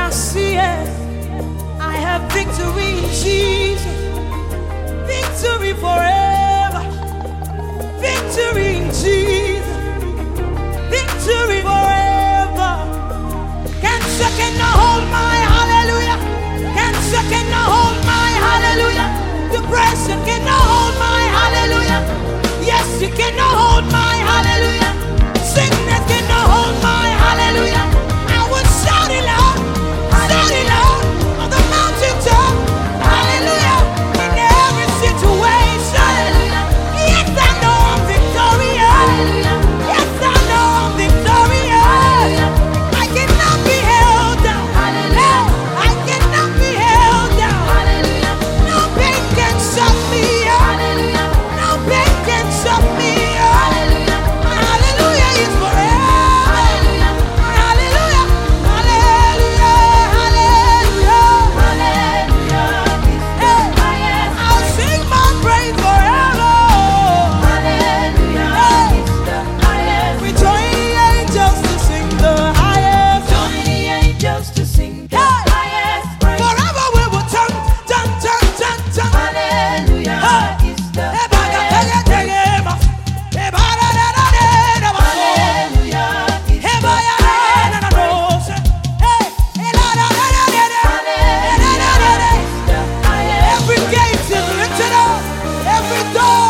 I see it, I have victory in Jesus. Victory forever. Victory in Jesus. Victory forever. Cancer cannot hold my hallelujah. Cancer cannot hold my hallelujah. Depression cannot hold my hallelujah. Yes, you cannot hold my hallelujah. Sickness cannot hold my hallelujah. I will shout it loud on the mountaintop. Hallelujah. In every situation. Yes, I know I'm victorious. Yes, I know I'm victorious. I cannot be held down. I cannot be held down. No pain can shut me up. No pain can shut me up. Hallelujah is forever. Hallelujah. I'll sing my praise forever. We join the angels to sing the highest. Forever we will turn. Every gate is lifted up. Every door